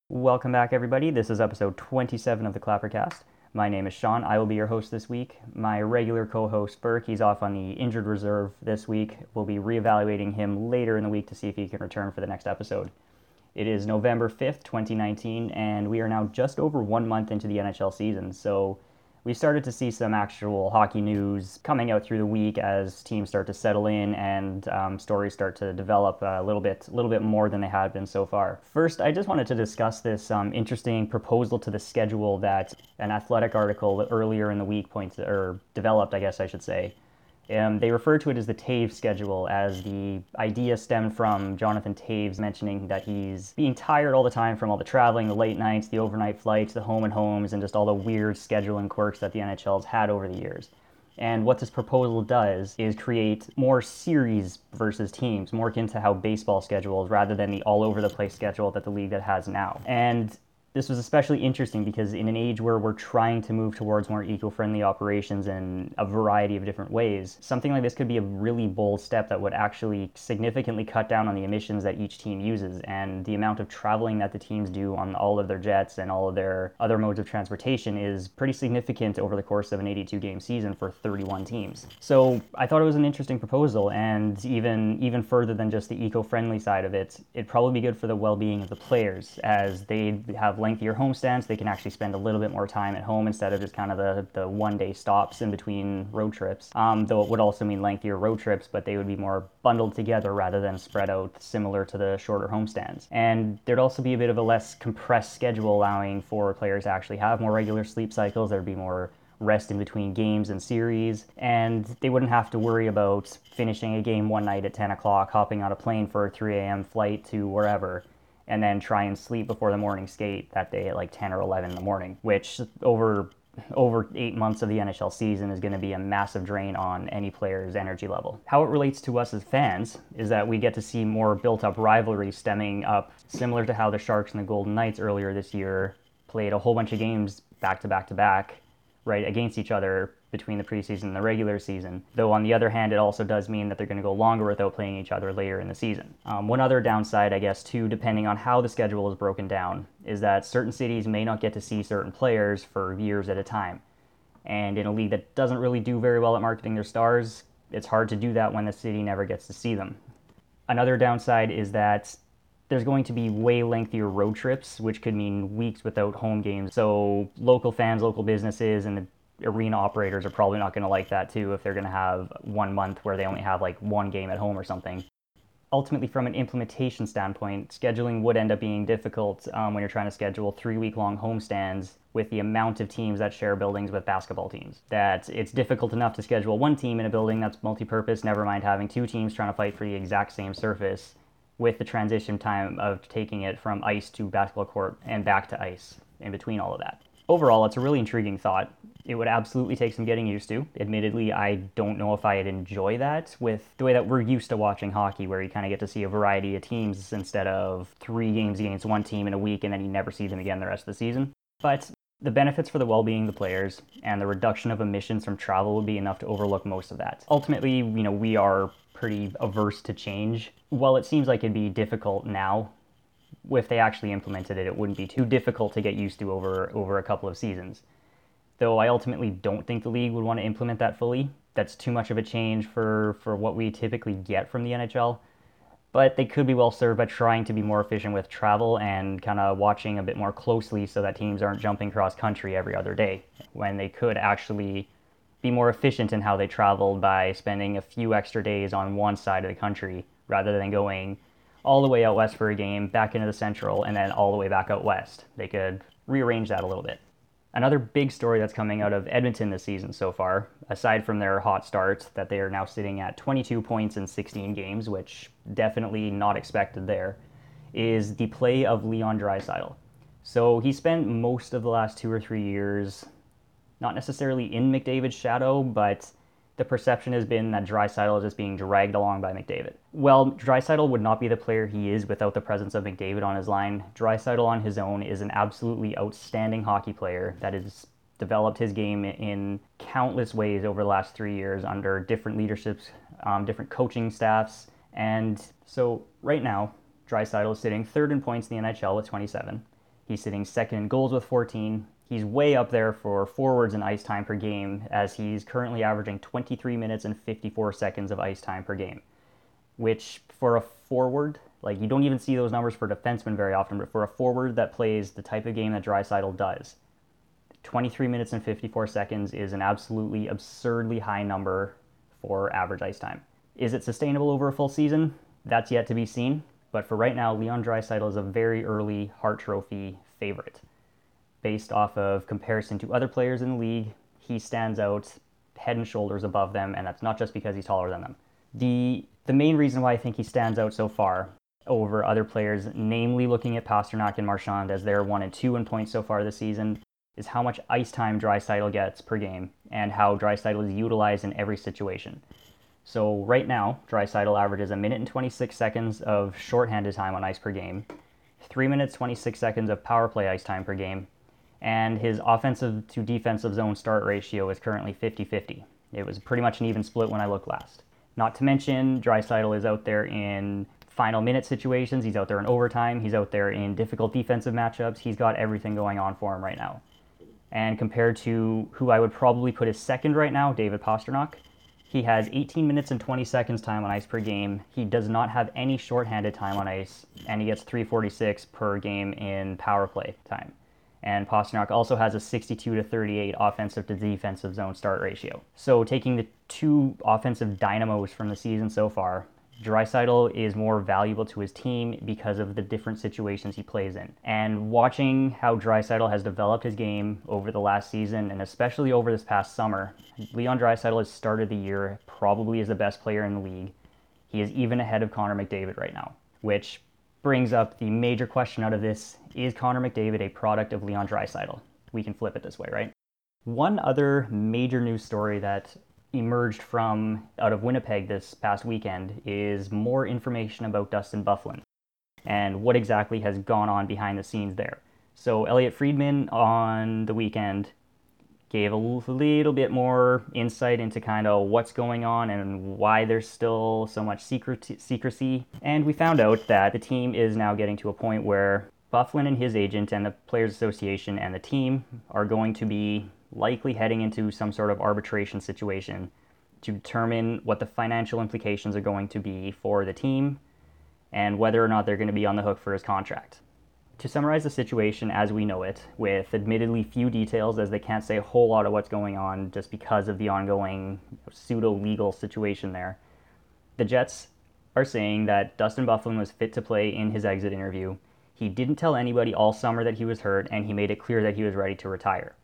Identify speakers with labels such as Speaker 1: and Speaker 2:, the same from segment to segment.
Speaker 1: Welcome back, everybody. This is episode 27 of the Clappercast. My name is Sean. I will be your host this week. My regular co-host, Burke, he's off on the injured reserve this week. We'll be reevaluating him later in the week to see if he can return for the next episode. It is November 5th, 2019, and we are now just over 1 month into the NHL season, so we started to see some actual hockey news coming out through the week as teams start to settle in and stories start to develop a little bit more than they had been so far. First, I just wanted to discuss this interesting proposal to the schedule that an Athletic article earlier in the week pointed or developed, I guess I should say. They refer to it as the Toews schedule, as the idea stemmed from Jonathan Toews mentioning that he's being tired all the time from all the traveling, the late nights, the overnight flights, the home and homes, and just all the weird scheduling quirks that the NHL's had over the years. And what this proposal does is create more series versus teams, more akin to how baseball schedules rather than the all over the place schedule that the league that has now. And this was especially interesting because in an age where we're trying to move towards more eco-friendly operations in a variety of different ways, something like this could be a really bold step that would actually significantly cut down on the emissions that each team uses and the amount of traveling that the teams do on all of their jets and all of their other modes of transportation is pretty significant over the course of an 82 game season for 31 teams. So I thought it was an interesting proposal, and even further than just the eco-friendly side of it, it'd probably be good for the well-being of the players as they have lengthier homestands. They can actually spend a little bit more time at home instead of just kind of the one-day stops in between road trips. Though it would also mean lengthier road trips, but they would be more bundled together rather than spread out similar to the shorter homestands. And there'd also be a bit of a less compressed schedule, allowing for players to actually have more regular sleep cycles. There'd be more rest in between games and series, and they wouldn't have to worry about finishing a game one night at 10 o'clock, hopping on a plane for a 3 a.m. flight to wherever, and then try and sleep before the morning skate that day at like 10 or 11 in the morning, which over 8 months of the NHL season is going to be a massive drain on any player's energy level. How it relates to us as fans is that we get to see more built-up rivalry stemming up, similar to how the Sharks and the Golden Knights earlier this year played a whole bunch of games back to back to back, right, against each other between the preseason and the regular season. Though on the other hand, it also does mean that they're going to go longer without playing each other later in the season. One other downside, I guess, too, depending on how the schedule is broken down, is that certain cities may not get to see certain players for years at a time. And in a league that doesn't really do very well at marketing their stars, it's hard to do that when the city never gets to see them. Another downside is that there's going to be way lengthier road trips, which could mean weeks without home games. So local fans, local businesses, and the arena operators are probably not going to like that too if they're going to have 1 month where they only have like one game at home or something. Ultimately, from an implementation standpoint, scheduling would end up being difficult when you're trying to schedule 3-week-long homestands with the amount of teams that share buildings with basketball teams. That it's difficult enough to schedule one team in a building that's multi-purpose, never mind having two teams trying to fight for the exact same surface, with the transition time of taking it from ice to basketball court and back to ice in between all of that. Overall, it's a really intriguing thought. It would absolutely take some getting used to. Admittedly, I don't know if I'd enjoy that with the way that we're used to watching hockey, where you kind of get to see a variety of teams instead of 3 games against one team in a week and then you never see them again the rest of the season. But the benefits for the well-being of the players and the reduction of emissions from travel would be enough to overlook most of that. Ultimately, we are pretty averse to change. While it seems like it'd be difficult now, if they actually implemented it, it wouldn't be too difficult to get used to over a couple of seasons. Though I ultimately don't think the league would want to implement that fully. That's too much of a change for what we typically get from the NHL. But they could be well served by trying to be more efficient with travel and kind of watching a bit more closely so that teams aren't jumping cross country every other day, when they could actually be more efficient in how they travel by spending a few extra days on one side of the country rather than going all the way out west for a game, back into the central, and then all the way back out west. They could rearrange that a little bit. Another big story that's coming out of Edmonton this season so far, aside from their hot start, that they are now sitting at 22 points in 16 games, which definitely not expected there, is the play of Leon Draisaitl. So he spent most of the last 2 or 3 years not necessarily in McDavid's shadow, but the perception has been that Draisaitl is just being dragged along by McDavid. Well, Draisaitl would not be the player he is without the presence of McDavid on his line. Draisaitl on his own is an absolutely outstanding hockey player that has developed his game in countless ways over the last 3 years under different leaderships, different coaching staffs. And so right now, Draisaitl is sitting third in points in the NHL with 27. He's sitting second in goals with 14. He's way up there for forwards in ice time per game, as he's currently averaging 23 minutes and 54 seconds of ice time per game, which for a forward, like you don't even see those numbers for defensemen very often, but for a forward that plays the type of game that Draisaitl does, 23 minutes and 54 seconds is an absolutely absurdly high number for average ice time. Is it sustainable over a full season? That's yet to be seen. But for right now, Leon Draisaitl is a very early Hart Trophy favorite. Based off of comparison to other players in the league, he stands out head and shoulders above them, and that's not just because he's taller than them. The main reason why I think he stands out so far over other players, namely looking at Pastrnak and Marchand as they're 1 and 2 in points so far this season, is how much ice time Draisaitl gets per game and how Draisaitl is utilized in every situation. So right now, Draisaitl averages 1 minute and 26 seconds of shorthanded time on ice per game, 3 minutes 26 seconds of power play ice time per game, and his offensive to defensive zone start ratio is currently 50-50. It was pretty much an even split when I looked last. Not to mention, Draisaitl is out there in final minute situations, he's out there in overtime, he's out there in difficult defensive matchups, he's got everything going on for him right now. And compared to who I would probably put as second right now, David Pastrnak, he has 18 minutes and 20 seconds time on ice per game. He does not have any shorthanded time on ice, and he gets 346 per game in power play time. And Pastrnak also has a 62-38 offensive to defensive zone start ratio. So taking the two offensive dynamos from the season so far, Draisaitl is more valuable to his team because of the different situations he plays in. And watching how Draisaitl has developed his game over the last season, and especially over this past summer, Leon Draisaitl has started the year probably as the best player in the league. He is even ahead of Connor McDavid right now, which brings up the major question out of this: is Connor McDavid a product of Leon Draisaitl? We can flip it this way, right? One other major news story that emerged from out of Winnipeg this past weekend is more information about Dustin Byfuglien and what exactly has gone on behind the scenes there. So Elliot Friedman on the weekend gave a little bit more insight into kind of what's going on and why there's still so much secrecy. And we found out that the team is now getting to a point where Byfuglien and his agent and the Players Association and the team are going to be likely heading into some sort of arbitration situation to determine what the financial implications are going to be for the team and whether or not they're going to be on the hook for his contract. To summarize the situation as we know it, with admittedly few details as they can't say a whole lot of what's going on just because of the ongoing pseudo-legal situation there, the Jets are saying that Dustin Byfuglien was fit to play in his exit interview. He didn't tell anybody all summer that he was hurt, and he made it clear that he was ready to retire.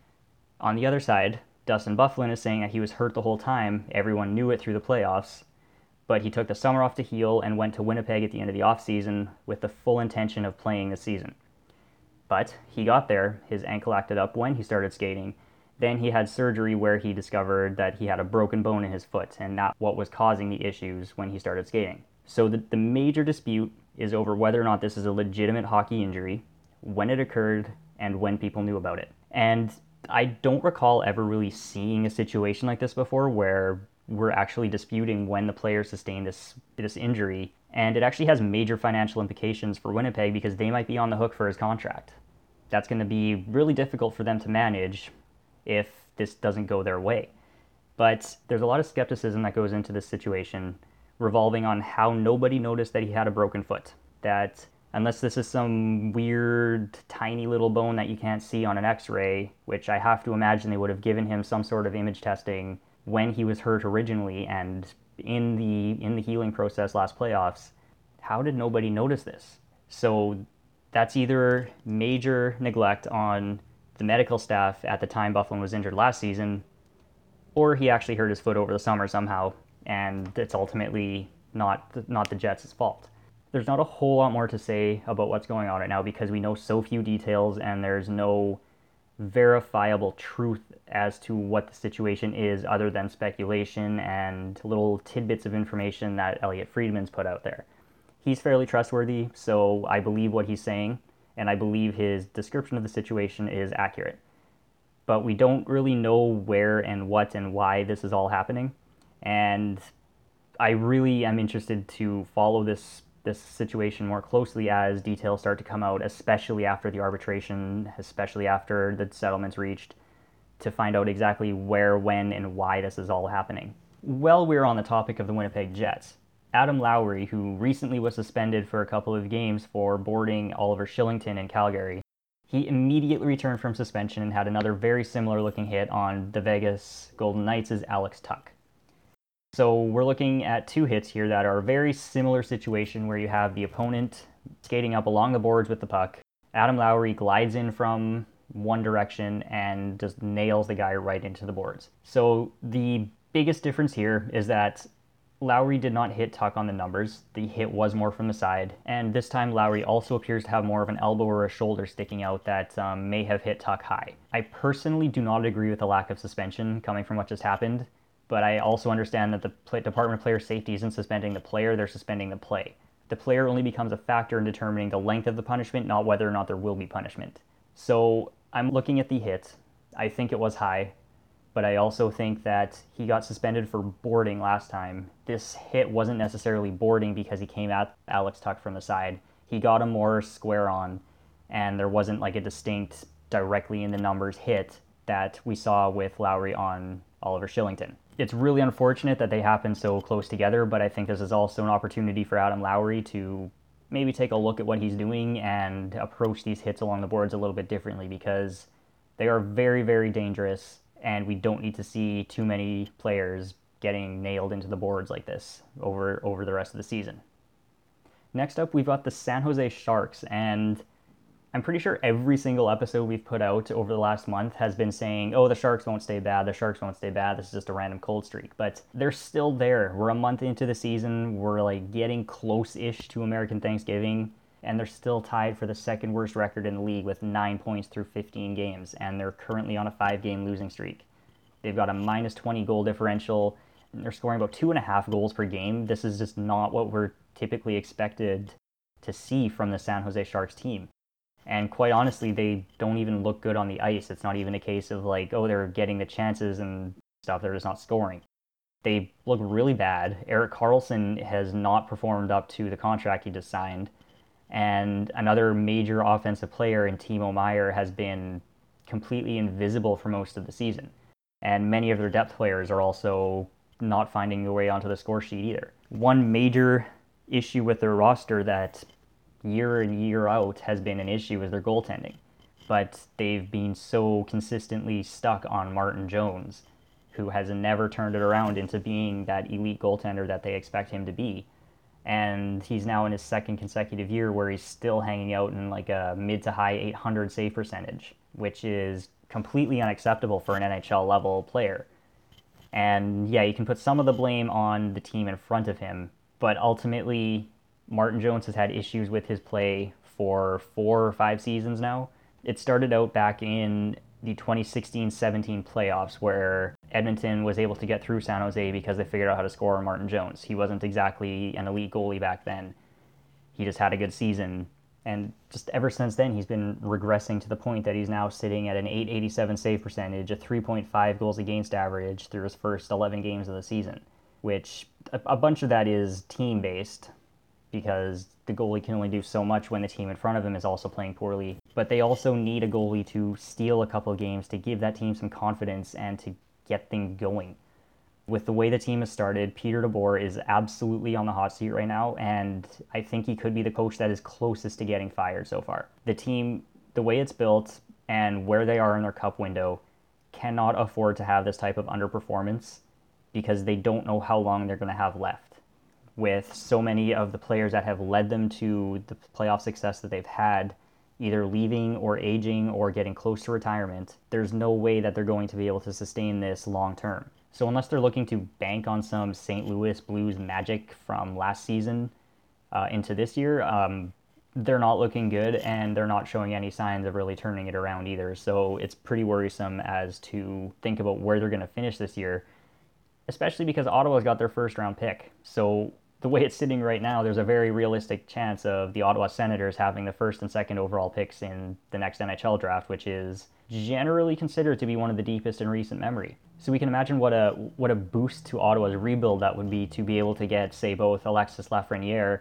Speaker 1: On the other side, Dustin Byfuglien is saying that he was hurt the whole time. Everyone knew it through the playoffs, but he took the summer off to heal and went to Winnipeg at the end of the offseason with the full intention of playing the season. But he got there, his ankle acted up when he started skating. Then he had surgery where he discovered that he had a broken bone in his foot, and that's what was causing the issues when he started skating. So the major dispute is over whether or not this is a legitimate hockey injury, when it occurred, and when people knew about it. And I don't recall ever really seeing a situation like this before where we're actually disputing when the player sustained this injury, and it actually has major financial implications for Winnipeg because they might be on the hook for his contract. That's going to be really difficult for them to manage if this doesn't go their way. But there's a lot of skepticism that goes into this situation revolving on how nobody noticed that he had a broken foot. That unless this is some weird tiny little bone that you can't see on an x-ray, which I have to imagine they would have given him some sort of image testing when he was hurt originally and in the healing process last playoffs, how did nobody notice this? So that's either major neglect on the medical staff at the time Byfuglien was injured last season, or he actually hurt his foot over the summer somehow, and it's ultimately not the Jets' fault. There's not a whole lot more to say about what's going on right now because we know so few details and there's no verifiable truth as to what the situation is other than speculation and little tidbits of information that Elliot Friedman's put out there. He's fairly trustworthy, so I believe what he's saying, and I believe his description of the situation is accurate. But we don't really know where and what and why this is all happening, and I really am interested to follow this this situation more closely as details start to come out, especially after the arbitration, especially after the settlement's reached, to find out exactly where, when, and why this is all happening. While we're on the topic of the Winnipeg Jets, Adam Lowry, who recently was suspended for a couple of games for boarding Oliver Shillington in Calgary, he immediately returned from suspension and had another very similar looking hit on the Vegas Golden Knights' Alex Tuch. So we're looking at two hits here that are a very similar situation where you have the opponent skating up along the boards with the puck. Adam Lowry glides in from one direction and just nails the guy right into the boards. So the biggest difference here is that Lowry did not hit Tuch on the numbers. The hit was more from the side. And this time Lowry also appears to have more of an elbow or a shoulder sticking out that may have hit Tuch high. I personally do not agree with the lack of suspension coming from what just happened, but I also understand that the Department of Player Safety isn't suspending the player, they're suspending the play. The player only becomes a factor in determining the length of the punishment, not whether or not there will be punishment. So I'm looking at the hit. I think it was high, but I also think that he got suspended for boarding last time. This hit wasn't necessarily boarding because he came at Alex Tuch from the side. He got him more square on, and there wasn't like a distinct directly in the numbers hit that we saw with Lowry on Oliver Shillington. It's really unfortunate that they happen so close together, but I think this is also an opportunity for Adam Lowry to maybe take a look at what he's doing and approach these hits along the boards a little bit differently, because they are very, very dangerous, and we don't need to see too many players getting nailed into the boards like this over the rest of the season. Next up, we've got the San Jose Sharks, and I'm pretty sure every single episode we've put out over the last month has been saying, oh, the Sharks won't stay bad, the Sharks won't stay bad, this is just a random cold streak. But they're still there. We're a month into the season, we're like getting close-ish to American Thanksgiving, and they're still tied for the second worst record in the league with 9 points through 15 games, and they're currently on a 5-game losing streak. They've got a minus 20 goal differential, and they're scoring about 2.5 goals per game. This is just not what we're typically expected to see from the San Jose Sharks team. And quite honestly, they don't even look good on the ice. It's not even a case of like, oh, they're getting the chances and stuff, they're just not scoring. They look really bad. Erik Karlsson has not performed up to the contract he just signed. And another major offensive player in Timo Meier has been completely invisible for most of the season. And many of their depth players are also not finding their way onto the score sheet either. One major issue with their roster that year in, year out has been an issue is their goaltending. But they've been so consistently stuck on Martin Jones, who has never turned it around into being that elite goaltender that they expect him to be. And he's now in his second consecutive year where he's still hanging out in like a mid to high 800 save percentage, which is completely unacceptable for an NHL level player. And yeah, you can put some of the blame on the team in front of him, but ultimately Martin Jones has had issues with his play for 4 or 5 seasons now. It started out back in the 2016-17 playoffs where Edmonton was able to get through San Jose because they figured out how to score on Martin Jones. He wasn't exactly an elite goalie back then. He just had a good season. And just ever since then, he's been regressing to the point that he's now sitting at an .887 save percentage, a 3.5 goals against average through his first 11 games of the season, which a bunch of that is team-based, because the goalie can only do so much when the team in front of him is also playing poorly. But they also need a goalie to steal a couple of games to give that team some confidence and to get things going. With the way the team has started, Peter DeBoer is absolutely on the hot seat right now, and I think he could be the coach that is closest to getting fired so far. The team, the way it's built and where they are in their cup window, cannot afford to have this type of underperformance because they don't know how long they're going to have left. With so many of the players that have led them to the playoff success that they've had either leaving or aging or getting close to retirement, there's no way that they're going to be able to sustain this long term. So unless they're looking to bank on some St. Louis Blues magic from last season into this year, they're not looking good, and they're not showing any signs of really turning it around either. So it's pretty worrisome as to think about where they're going to finish this year, especially because Ottawa's got their first round pick. So the way it's sitting right now, there's a very realistic chance of the Ottawa Senators having the first and second overall picks in the next NHL draft, which is generally considered to be one of the deepest in recent memory. So we can imagine what a boost to Ottawa's rebuild that would be to be able to get, say, both Alexis Lafreniere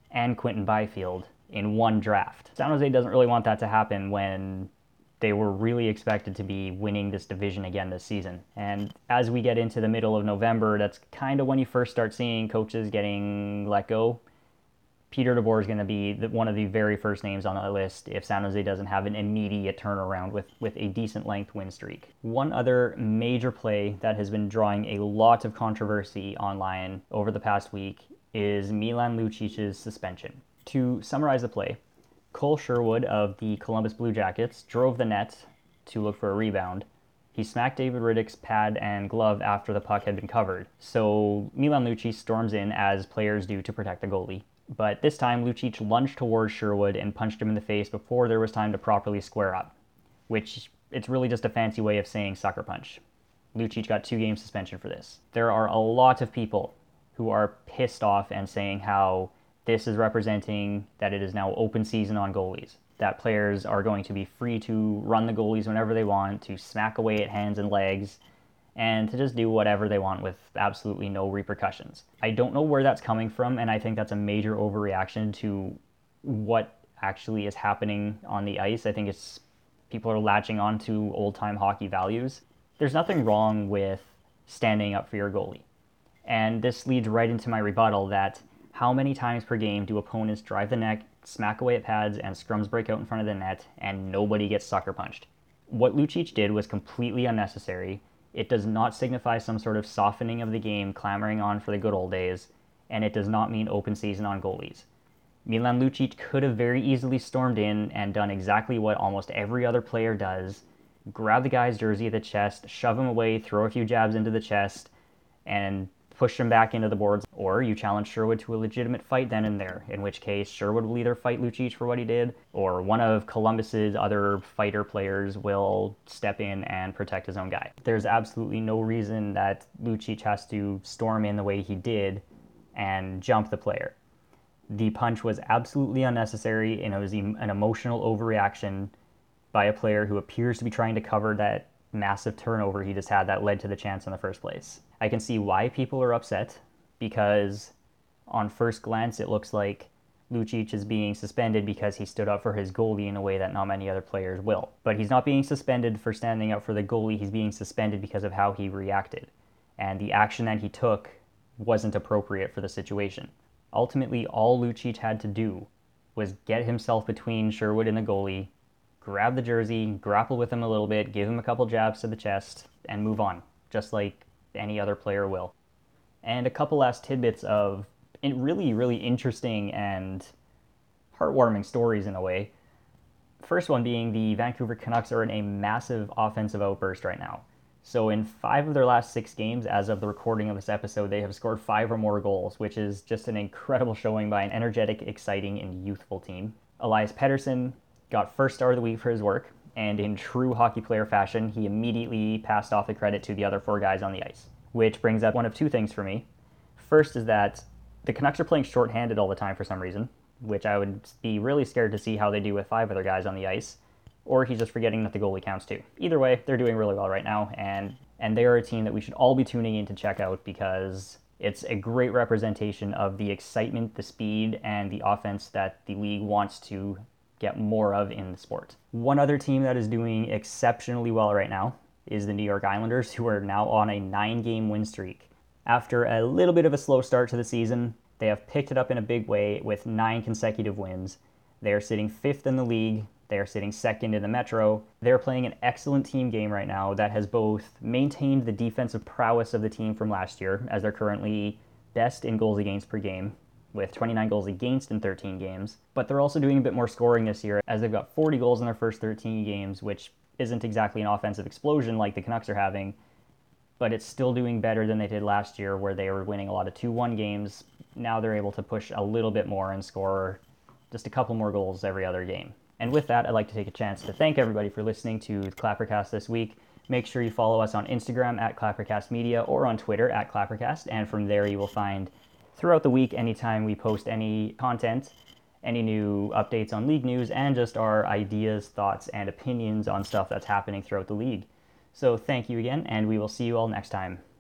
Speaker 1: and Quinton Byfield in one draft. San Jose doesn't really want that to happen when they were really expected to be winning this division again this season. And as we get into the middle of November, that's kind of when you first start seeing coaches getting let go. Peter DeBoer is going to be one of the very first names on the list if San Jose doesn't have an immediate turnaround with a decent length win streak. One other major play that has been drawing a lot of controversy online over the past week is Milan Lucic's suspension. To summarize the play, Cole Sherwood of the Columbus Blue Jackets drove the net to look for a rebound. He smacked David Riddick's pad and glove after the puck had been covered. So Milan Lucic storms in as players do to protect the goalie. But this time, Lucic lunged towards Sherwood and punched him in the face before there was time to properly square up, which it's really just a fancy way of saying sucker punch. Lucic got 2-game suspension for this. There are a lot of people who are pissed off and saying how this is representing that it is now open season on goalies, that players are going to be free to run the goalies whenever they want, to smack away at hands and legs, and to just do whatever they want with absolutely no repercussions. I don't know where that's coming from, and I think that's a major overreaction to what actually is happening on the ice. I think it's people are latching on to old-time hockey values. There's nothing wrong with standing up for your goalie. And this leads right into my rebuttal that how many times per game do opponents drive the net, smack away at pads, and scrums break out in front of the net, and nobody gets sucker punched? What Lucic did was completely unnecessary. It does not signify some sort of softening of the game, clamoring on for the good old days, and it does not mean open season on goalies. Milan Lucic could have very easily stormed in and done exactly what almost every other player does: grab the guy's jersey at the chest, shove him away, throw a few jabs into the chest, and push him back into the boards. Or you challenge Sherwood to a legitimate fight then and there, in which case Sherwood will either fight Lucic for what he did, or one of Columbus's other fighter players will step in and protect his own guy. There's absolutely no reason that Lucic has to storm in the way he did and jump the player. The punch was absolutely unnecessary, and it was an emotional overreaction by a player who appears to be trying to cover that massive turnover he just had that led to the chance in the first place. I can see why people are upset, because on first glance it looks like Lucic is being suspended because he stood up for his goalie in a way that not many other players will. But he's not being suspended for standing up for the goalie, he's being suspended because of how he reacted. And the action that he took wasn't appropriate for the situation. Ultimately, all Lucic had to do was get himself between Sherwood and the goalie, grab the jersey, grapple with him a little bit, give him a couple jabs to the chest, and move on, just like any other player will. And a couple last tidbits of really, really interesting and heartwarming stories in a way. First one being the Vancouver Canucks are in a massive offensive outburst right now. So in 5 of their last 6 games, as of the recording of this episode, they have scored 5 or more goals, which is just an incredible showing by an energetic, exciting, and youthful team. Elias Pettersson got first star of the week for his work, and in true hockey player fashion, he immediately passed off the credit to the other 4 guys on the ice. Which brings up one of 2 things for me. First is that the Canucks are playing shorthanded all the time for some reason, which I would be really scared to see how they do with 5 other guys on the ice. Or he's just forgetting that the goalie counts too. Either way, they're doing really well right now, and they are a team that we should all be tuning in to check out because it's a great representation of the excitement, the speed, and the offense that the league wants to get more of in the sport. One other team that is doing exceptionally well right now is the New York Islanders, who are now on a 9-game win streak. After a little bit of a slow start to the season, they have picked it up in a big way with 9 consecutive wins. They are sitting 5th in the league. They are sitting 2nd in the Metro. They're playing an excellent team game right now that has both maintained the defensive prowess of the team from last year, as they're currently best in goals against per game, with 29 goals against in 13 games. But they're also doing a bit more scoring this year, as they've got 40 goals in their first 13 games, which isn't exactly an offensive explosion like the Canucks are having, but it's still doing better than they did last year, where they were winning a lot of 2-1 games. Now they're able to push a little bit more and score just a couple more goals every other game. And with that, I'd like to take a chance to thank everybody for listening to the Clappercast this week. Make sure you follow us on Instagram at Clappercast Media or on Twitter at Clappercast, and from there you will find throughout the week, anytime we post any content, any new updates on league news, and just our ideas, thoughts, and opinions on stuff that's happening throughout the league. So thank you again, and we will see you all next time.